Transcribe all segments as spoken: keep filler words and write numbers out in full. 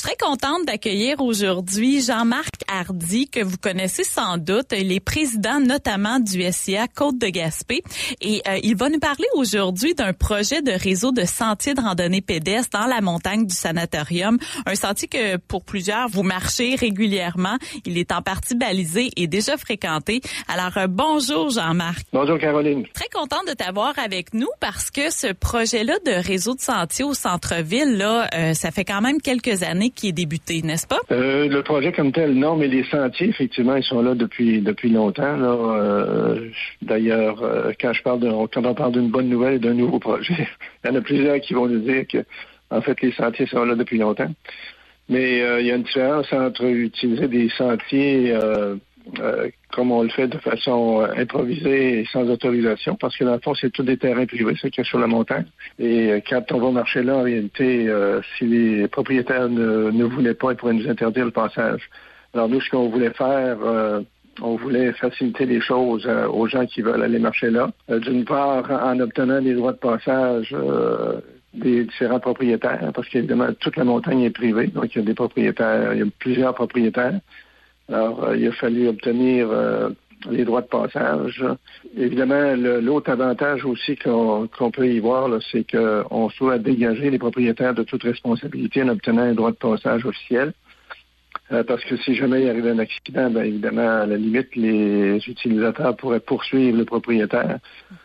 très contente d'accueillir aujourd'hui Jean-Marc Hardy, que vous connaissez sans doute. Il est président notamment du S I A Côte-de-Gaspé et euh, il va nous parler aujourd'hui d'un projet de réseau de sentiers de randonnée pédestre dans la montagne du Sanatorium. Un sentier que pour plusieurs, vous marchez régulièrement. Il est en partie balisé et déjà fréquenté. Alors, euh, bonjour Jean-Marc. Bonjour Caroline. Très contente de t'avoir avec nous parce que ce projet-là de réseau de sentiers au centre-ville, là, euh, ça fait quand même quelques années qu'il est débuté, n'est-ce pas? Euh, le projet comme tel, non, mais les sentiers, effectivement, ils sont là depuis depuis longtemps. Là. Euh, d'ailleurs, euh, quand je parle de, quand on parle d'une bonne nouvelle et d'un nouveau projet, il y en a plusieurs qui vont nous dire que, en fait, les sentiers sont là depuis longtemps. Mais euh, il y a une différence entre utiliser des sentiers euh, euh, comme on le fait de façon euh, improvisée et sans autorisation, parce que dans le fond, c'est tous des terrains privés, c'est qu'il y a sur la montagne. Et euh, quand on va marcher là, en réalité, euh, si les propriétaires ne, ne voulaient pas, ils pourraient nous interdire le passage. Alors nous, ce qu'on voulait faire, euh, on voulait faciliter les choses euh, aux gens qui veulent aller marcher là. Euh, d'une part, en obtenant des droits de passage euh, des différents propriétaires, parce qu'évidemment, toute la montagne est privée, donc il y a des propriétaires, il y a plusieurs propriétaires. Alors, euh, il a fallu obtenir euh, les droits de passage. Évidemment, le, l'autre avantage aussi qu'on, qu'on peut y voir, là, c'est qu'on souhaite dégager les propriétaires de toute responsabilité en obtenant un droit de passage officiel. Euh, parce que si jamais il arrivait un accident, bien évidemment, à la limite, les utilisateurs pourraient poursuivre le propriétaire.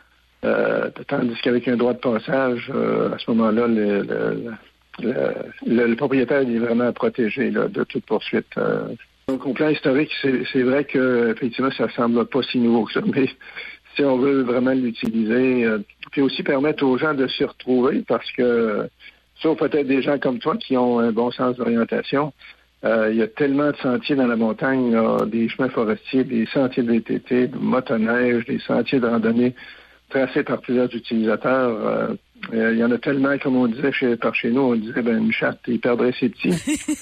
Euh, tandis qu'avec un droit de passage, euh, à ce moment-là, le, le, le, le, le propriétaire est vraiment protégé là, de toute poursuite. Euh, Donc, au plan historique, c'est, c'est vrai que effectivement, ça semble pas si nouveau que ça, mais si on veut vraiment l'utiliser, euh, puis aussi permettre aux gens de s'y retrouver, parce que, sauf peut-être des gens comme toi qui ont un bon sens d'orientation, euh, il y a tellement de sentiers dans la montagne, là, des chemins forestiers, des sentiers de V T T, de motoneige, des sentiers de randonnée tracés par plusieurs utilisateurs. Euh, Euh, il y en a tellement, comme on disait chez, par chez nous, on disait, ben, une chatte, il perdrait ses petits.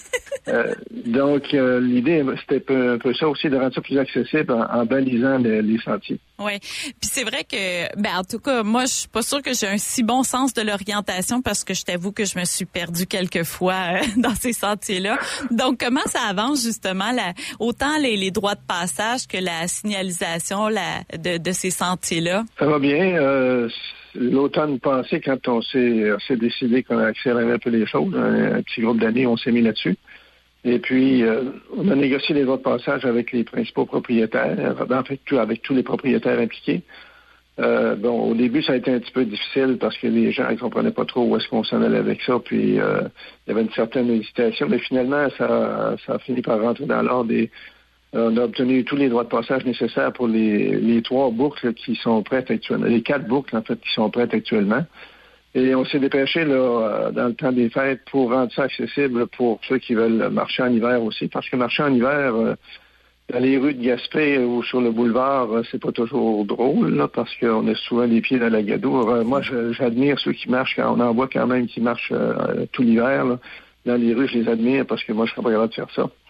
euh, donc, euh, l'idée, c'était un peu, un peu ça aussi, de rendre ça plus accessible en, en balisant les, les sentiers. Oui. Puis c'est vrai que, ben, en tout cas, moi, je suis pas sûre que j'ai un si bon sens de l'orientation parce que je t'avoue que je me suis perdue quelques fois euh, dans ces sentiers-là. Donc, comment ça avance, justement, la, autant les, les droits de passage que la signalisation la, de, de ces sentiers-là? Ça va bien. Euh, L'automne passé, quand on s'est, on s'est décidé qu'on accélérait un peu les choses, un, un petit groupe d'amis, on s'est mis là-dessus. Et puis, euh, on a négocié les droits de passage avec les principaux propriétaires, en fait, tout, avec tous les propriétaires impliqués. Euh, bon, au début, ça a été un petit peu difficile parce que les gens ne comprenaient pas trop où est-ce qu'on s'en allait avec ça. Puis, euh, il y avait une certaine hésitation. Mais finalement, ça, ça a fini par rentrer dans l'ordre et on a obtenu tous les droits de passage nécessaires pour les, les trois boucles qui sont prêtes actuellement, les quatre boucles, en fait, qui sont prêtes actuellement. Et on s'est dépêché, là, dans le temps des fêtes pour rendre ça accessible pour ceux qui veulent marcher en hiver aussi. Parce que marcher en hiver, dans les rues de Gaspé ou sur le boulevard, c'est pas toujours drôle, là, parce qu'on a souvent les pieds dans la gadoue. Moi, j'admire ceux qui marchent, quand on en voit quand même qui marchent euh, tout l'hiver, là. Dans les rues, je les admire parce que moi, je serais pas capable de faire ça.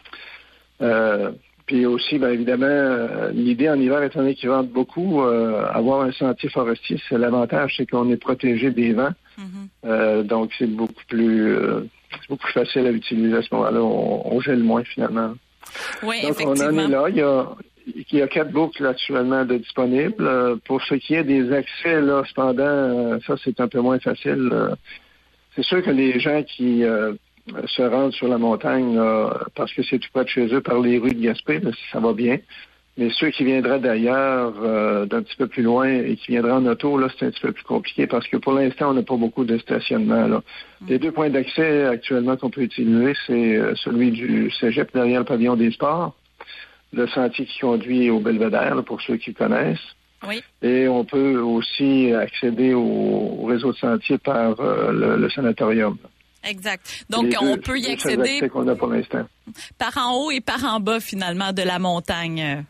Euh, Puis aussi, bien évidemment, euh, l'idée en hiver, étant donné qu'il vente beaucoup, euh, avoir un sentier forestier, c'est l'avantage, c'est qu'on est protégé des vents. Mm-hmm. Euh, donc, c'est beaucoup plus euh, c'est beaucoup plus facile à utiliser à ce moment-là. On, on gèle moins, finalement. Oui, donc, effectivement. on en est là. Il y a, il y a quatre boucles actuellement de disponibles. Euh, pour ce qui est des accès, là, cependant, euh, ça, c'est un peu moins facile. Euh, c'est sûr que les gens qui... Euh, se rendent sur la montagne là, parce que c'est tout près de chez eux par les rues de Gaspé, là, ça va bien. Mais ceux qui viendraient d'ailleurs, euh, d'un petit peu plus loin et qui viendraient en auto, là, c'est un petit peu plus compliqué parce que pour l'instant, on n'a pas beaucoup de stationnement. Là. Mmh. Les deux points d'accès actuellement qu'on peut utiliser, c'est euh, celui du Cégep derrière le pavillon des sports, le sentier qui conduit au Belvédère, là, pour ceux qui connaissent. Oui. Et on peut aussi accéder au, au réseau de sentiers par euh, le, le sanatorium. Là. Exact. Donc, on peut y accéder qu'on a pour l'instant. Par en haut et par en bas, finalement, de la montagne.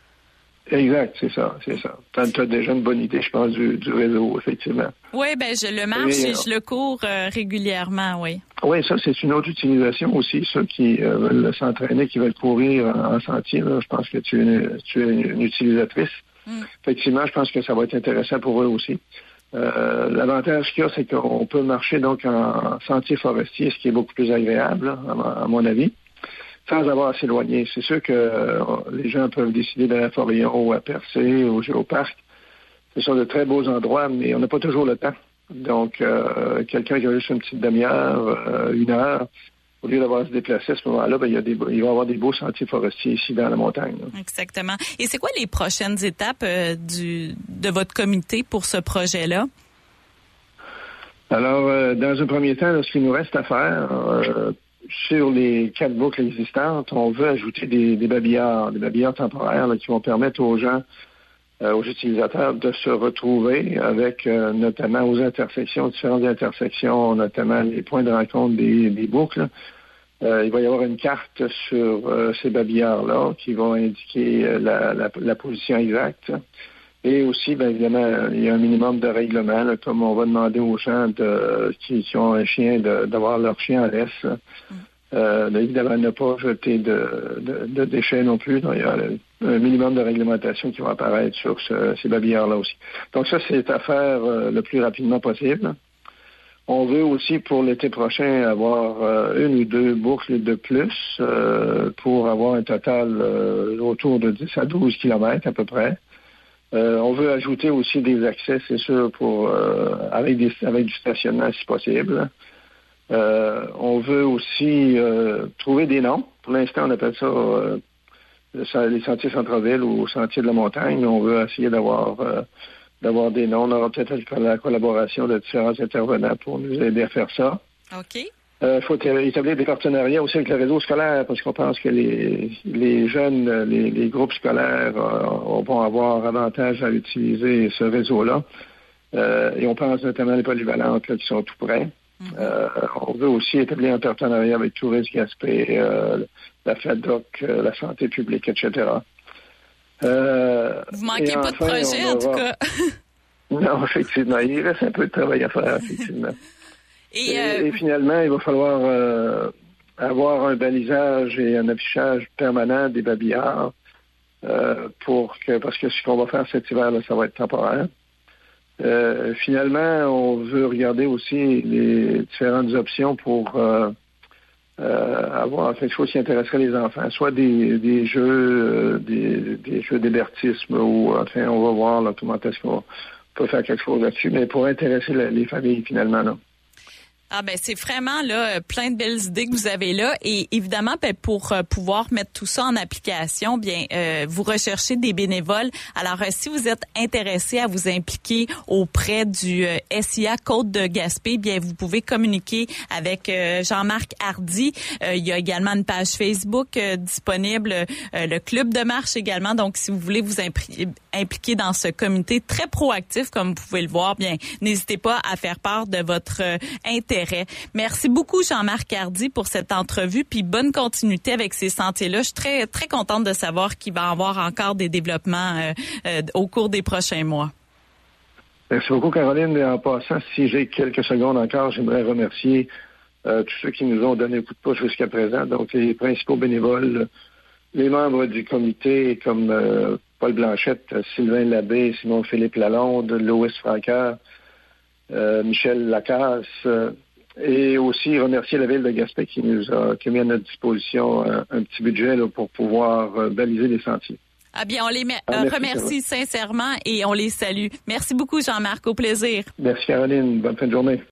Exact, c'est ça, c'est ça. Tu as déjà une bonne idée, je pense, du, du réseau, effectivement. Oui, ben je le marche et, et je le cours euh, régulièrement, oui. Oui, ça, c'est une autre utilisation aussi, ceux qui euh, veulent s'entraîner, qui veulent courir en, en sentier. Là, je pense que tu es une, tu es une, une utilisatrice. Mm. Effectivement, je pense que ça va être intéressant pour eux aussi. Euh, l'avantage qu'il y a, c'est qu'on peut marcher donc en sentier forestier, ce qui est beaucoup plus agréable, là, à, à mon avis, sans avoir à s'éloigner. C'est sûr que euh, les gens peuvent décider d'aller à Forillon ou à Percé, au Géoparc. Ce sont de très beaux endroits, mais on n'a pas toujours le temps. Donc, euh, quelqu'un qui a juste une petite demi-heure, euh, une heure, au lieu d'avoir à se déplacer à ce moment-là, ben, il, y a des, il va y avoir des beaux sentiers forestiers ici dans la montagne. Là. Exactement. Et c'est quoi les prochaines étapes euh, du, de votre comité pour ce projet-là? Alors, euh, dans un premier temps, là, ce qu'il nous reste à faire, euh, sur les quatre boucles existantes, on veut ajouter des, des babillards, des babillards temporaires là, qui vont permettre aux gens, euh, aux utilisateurs de se retrouver avec euh, notamment aux intersections, différentes intersections, notamment les points de rencontre des, des boucles. Euh, il va y avoir une carte sur euh, ces babillards-là qui vont indiquer euh, la, la, la position exacte. Et aussi, bien évidemment, il y a un minimum de règlement, là, comme on va demander aux gens de, qui, qui ont un chien de, d'avoir leur chien en laisse. Mm. Euh, évidemment, ne pas jeter de, de, de déchets non plus. Donc, il y a un minimum de réglementation qui va apparaître sur ce, ces babillards-là aussi. Donc ça, c'est à faire euh, le plus rapidement possible. On veut aussi, pour l'été prochain, avoir euh, une ou deux boucles de plus euh, pour avoir un total euh, autour de dix à douze kilomètres à peu près. Euh, on veut ajouter aussi des accès, c'est sûr, pour euh, avec des avec du stationnement si possible. Euh, on veut aussi euh, trouver des noms. Pour l'instant, on appelle ça euh, les sentiers centre-ville ou sentiers de la montagne, mais on veut essayer d'avoir euh, d'avoir des noms. On aura peut-être la collaboration de différents intervenants pour nous aider à faire ça. OK. Il euh, faut établir des partenariats aussi avec le réseau scolaire parce qu'on pense que les, les jeunes, les, les groupes scolaires euh, vont avoir avantage à utiliser ce réseau-là. Euh, et on pense notamment les polyvalentes là, qui sont tout près. Mm-hmm. Euh, on veut aussi établir un partenariat avec Tourisme Gaspé, euh, la FADOC, euh, la santé publique, et cetera. Euh, Vous manquez pas enfin, de projet, en tout cas. Non, effectivement. Il reste un peu de travail à faire, effectivement. Et, et, euh... et finalement, il va falloir euh, avoir un balisage et un affichage permanent des babillards euh, pour que, parce que ce qu'on va faire cet hiver, là, ça va être temporaire. Euh, finalement, on veut regarder aussi les différentes options pour euh, euh, avoir quelque chose qui intéresserait les enfants, soit des, des jeux, euh, des, des jeux d'hébertisme ou enfin, on va voir là, comment est-ce qu'on peut faire quelque chose là-dessus, mais pour intéresser la, les familles finalement là. Ah ben c'est vraiment là plein de belles idées que vous avez là et évidemment ben, pour euh, pouvoir mettre tout ça en application, bien euh, vous recherchez des bénévoles. Alors euh, si vous êtes intéressé à vous impliquer auprès du euh, S I A Côte de Gaspé, bien vous pouvez communiquer avec euh, Jean-Marc Hardy. Euh, il y a également une page Facebook euh, disponible, euh, le club de marche également. Donc si vous voulez vous impli- impliquer dans ce comité très proactif comme vous pouvez le voir, bien n'hésitez pas à faire part de votre euh, intérêt. Merci beaucoup, Jean-Marc Hardy, pour cette entrevue, puis bonne continuité avec ces sentiers-là. Je suis très, très contente de savoir qu'il va y avoir encore des développements euh, euh, au cours des prochains mois. Merci beaucoup, Caroline. Et en passant, si j'ai quelques secondes encore, j'aimerais remercier euh, tous ceux qui nous ont donné un coup de pouce jusqu'à présent, donc les principaux bénévoles, les membres du comité comme euh, Paul Blanchette, Sylvain Labbé, Simon-Philippe Lalonde, Loïs Francaire, euh, Michel Lacasse, euh, et aussi remercier la Ville de Gaspé qui nous a, qui a mis à notre disposition un, un petit budget là, pour pouvoir euh, baliser les sentiers. Ah bien, on les met, ah, merci, remercie sincèrement et on les salue. Merci beaucoup, Jean-Marc. Au plaisir. Merci, Caroline. Bonne fin de journée.